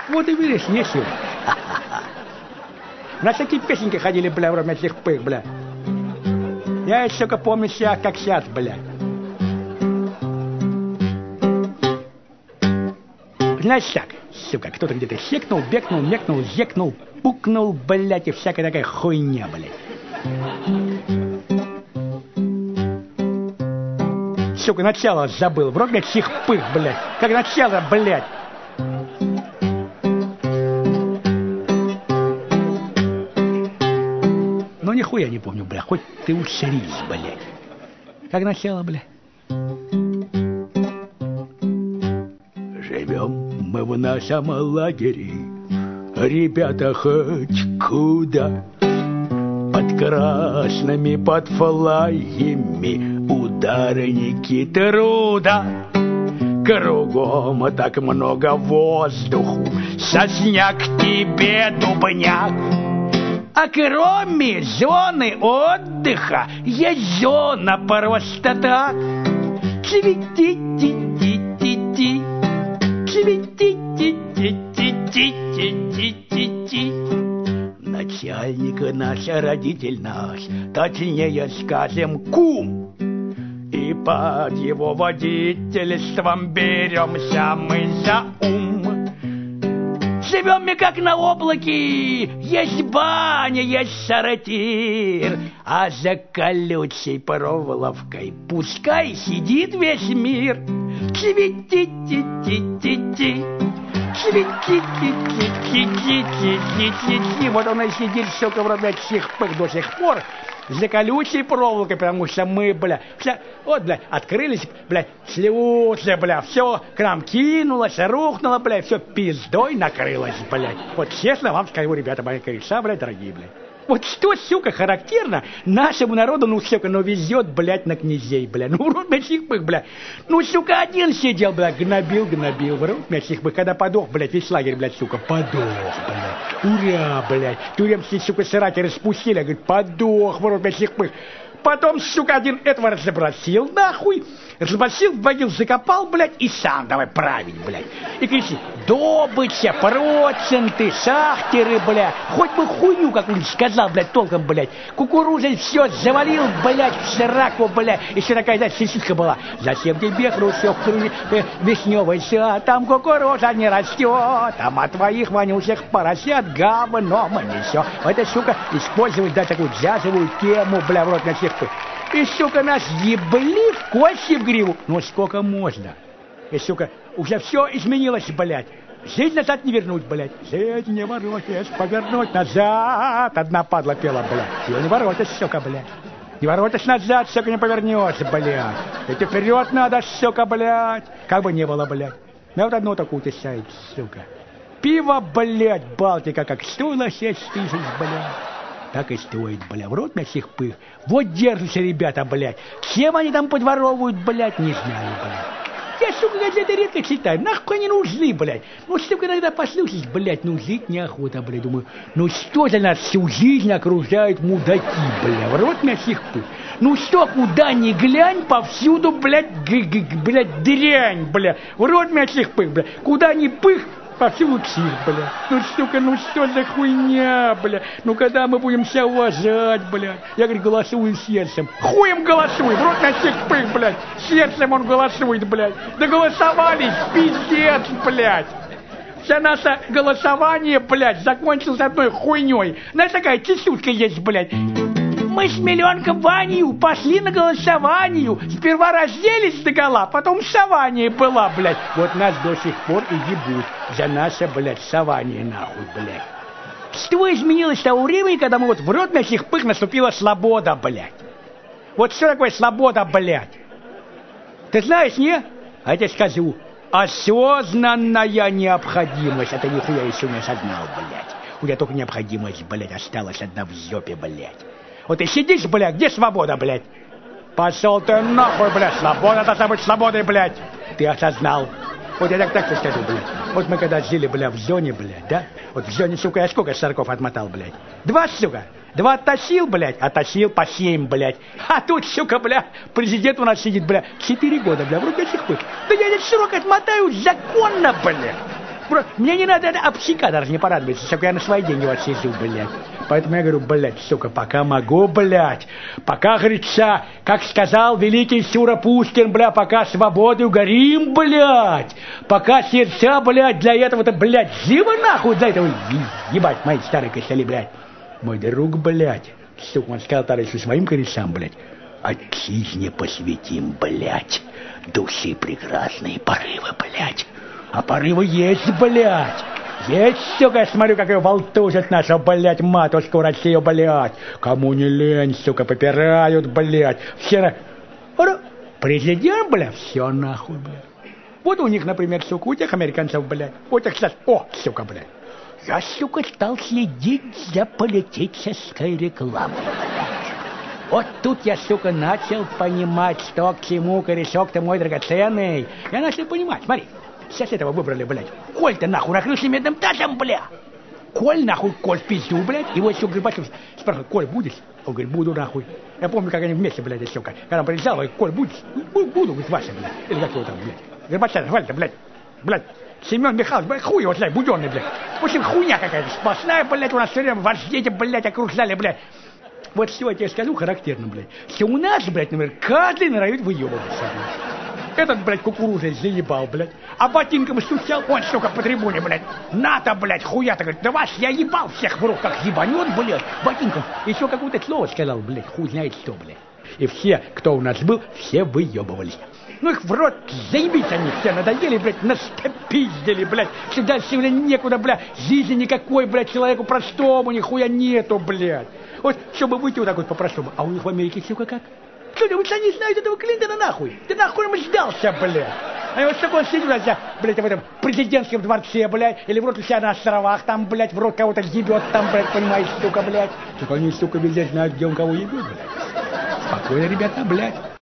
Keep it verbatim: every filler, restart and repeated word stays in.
Вот и вырежь, не сил. На всякие песенки ходили, бля, вроде этих пых, бля. Я еще только помню себя, как сейчас, бля. Знаешь так, сука, кто-то где-то хекнул, бекнул, мекнул, зекнул, пукнул, блядь, и всякая такая хуйня, блядь. Сука, начало забыл, вроде, блядь, сих пых, блядь. Как начало, блядь. Ну, нихуя не помню, блядь, хоть ты усрись, блядь. Как начало, блядь. Живем мы в нашем лагере, ребята, хоть куда. Под красными, под флагами ударники труда. Кругом так много воздуху, сосняк тебе дубняк. А кроме зоны отдыха есть зона просто так. Цвети-ти-ти-ти-ти, цвети-ти-ти-ти-ти-ти-ти. Начальник наш, родитель наш, точнее скажем, кум. И под его водительством беремся мы за ум. Живем мы как на облаке, есть баня, есть сортир, а за колючей проволокой пускай сидит весь мир. Цвети-ти-ти-ти-ти, цвети-ти-ти-ти-ти-ти-ти. Вот он и сидит, сука, вроде сих пых до сих пор за колючей проволокой, потому что мы, бля, вся, вот, бля, открылись, бля, слезы, бля, все к нам кинулось, рухнуло, бля, все пиздой накрылось, блядь. Вот честно вам скажу, ребята, мои кореша, бля, дорогие, бля. Вот что, сука, характерно нашему народу, ну, сука, ну, везет, блядь, на князей, бля. Ну, урод мясих пых, бля. Ну, сука, один сидел, бля, гнобил, гнобил, урод мясих пых. Когда подох, блядь, весь лагерь, блядь, сука, подох, блядь. Ура, блядь. Тюремские, сука, сырати распустили, говорит, подох, урод мясих пых. Потом, сука, один этого разобросил, нахуй. Разобросил, вводил, закопал, блядь, и сам давай править, блядь. И кричи, добыча, проценты, шахтеры, блядь. Хоть бы хуйню какую-нибудь сказал, блядь, толком, блядь. Кукурузой все завалил, блядь, в сраку, блядь. Еще такая, знаешь, сиситка была. Зачем тебе хрущев вишневый сад? Там кукуруза не растет. Там от твоих вонючих поросят говном несет. Это, сука, использовать, да, такую джазовую тему, бля, в рот на всех. И, сука, нас ебли в кости в гриву. Ну, сколько можно? И, сука, уже все изменилось, блядь. Жизнь назад не вернуть, блядь. Жизнь не воротишь, повернуть назад. Одна падла пела, блядь. Ее не воротишь, сука, блядь. Не воротишь назад, сука, не повернешься, блядь. Это вперед надо, сука, блядь. Как бы не было, блядь. Я вот одно так утешает, сука. Пиво, блядь, Балтика, как стоило шесть тысяч, блядь. Так и стоит, бля, в рот на сих пых. Вот держатся ребята, блядь. Чем они там подворовывают, блядь, не знаю, блядь. Я, сука, газеты редко читаю. Нахуй они нужны, блядь. Ну, сука, иногда послушать, блядь, ну, жить неохота, блядь. Думаю, ну, что за нас всю жизнь окружают мудаки, бля, в рот на сих пых. Ну, что, куда ни глянь, повсюду, блядь, г -г -г, блядь, дрянь, бля. В рот на сих пых, бля. Куда ни пых, повсюду псих, бля. Ну, сука, ну что за хуйня, бля? Ну, когда мы будем себя уважать, бля? Я, говорю, голосую сердцем. Хуем голосует, в рот на всех пых, блядь. Сердцем он голосует, блядь. Да голосовались, пиздец, блядь. Вся наше голосование, блядь, закончилось одной хуйней. Знаешь, такая тесютка есть, блядь. Мы с миллионком Ванью пошли на голосование. Сперва разделись догола, потом сование была, блядь. Вот нас до сих пор и ебут за наше, блядь, сование, нахуй, блядь. Что изменилось с того времени, когда мы вот в рот на сих пых наступила свобода, блядь? Вот что такое свобода, блядь? Ты знаешь, не? А я тебе скажу. Осознанная необходимость. Это нихуя еще не осознал, блядь. У тебя только необходимость, блядь, осталась одна в жопе, блядь. Вот ты сидишь, блядь, где свобода, блядь? Пошел ты нахуй, блядь, свобода должна быть свободой, блядь. Ты осознал. Вот я так так скажу, блядь. Вот мы когда жили, блядь, в зоне, блядь, да? Вот в зоне, сука, я сколько сороков отмотал, блядь? Два, сука. Два оттащил, блядь, оттащил по семь, блядь. А тут, сука, блядь, президент у нас сидит, блядь, четыре года, блядь, в руке сих пых. Да я этот срок отмотаю законно, блядь. Мне не надо это обсека даже не порадоваться, чтобы я на свои деньги вот сижу, блядь. Поэтому я говорю, блядь, сука, пока могу, блядь. Пока, говорится, как сказал великий Сюра Пушкин, бля, пока свободою горим, блядь. Пока сердца, блядь, для этого-то, блядь, живо нахуй, для этого, ебать, мои старые костыли, блядь. Мой друг, блядь, сука, он сказал товарищу своим корешам, блядь. Отчизне посвятим, блядь. Души прекрасные, порывы, блядь. А порывы есть, блядь. Есть, сука, я смотрю, как ее волтузят наша, блядь, матушку Россию, блядь. Кому не лень, сука, попирают, блядь. Все на... Президент, блядь, все нахуй, блядь. Вот у них, например, сука, у тех американцев, блядь. У тех, кстати, о, сука, блядь. Я, сука, стал следить за политической рекламой. Вот тут я, сука, начал понимать, что к чему, корешок-то мой драгоценный. Я начал понимать, смотри. Сейчас этого выбрали, блядь. Коль-то нахуй накрылся медным тазом, бля. Коль нахуй, Коль в пизду, блядь. Его еще Горбачев спрашивает, Коль, будешь? Он говорит, буду нахуй. Я помню, как они вместе, блядь, еще как. Когда он приезжал, говорит, Коль, будешь? Буду, говорит, Вася, блядь. Или как его там, блядь. Горбачев, Валька, блядь. Блядь. Семен Михайлович, блядь, хуй его, блядь, буденный, блядь. В общем, хуйня какая-то сплошная, блядь, у нас все время вождети, блядь, окружали, блядь. Вот все, я тебе скажу, характерно, блядь. Все у нас, блядь, например, каждый норовит выебываться, блядь. Этот, блядь, кукурузой заебал, блядь. А ботинком стучал, он, сука, по трибуне, блядь. На-то, блядь, хуя-то, говорит, да вас я ебал всех в рук, как ебанет, блядь, ботинком. Еще какое-то слово сказал, блядь, хуй знает что, блядь. И все, кто у нас был, все выебывались. Ну их в рот заебись они все надоели, блядь, настопиздили, блядь. Что дальше, блядь, некуда, блядь, жизни никакой, блядь, человеку простому нихуя нету, блядь. Вот, чтобы выйти вот так вот по-простому. А у них в Америке, сука, как? Кто-нибудь они знают этого Клинтона нахуй? Ты нахуй ему сдался, блядь? А вот что он сидит, блядь, в этом президентском дворце, блядь, или в рот у себя на островах, там, блядь, в рот кого-то ебет, там, блядь, понимаешь, сука, блядь. Так они, сука, везде знают, где он кого ебет, блядь. Спокойно, ребята, блядь.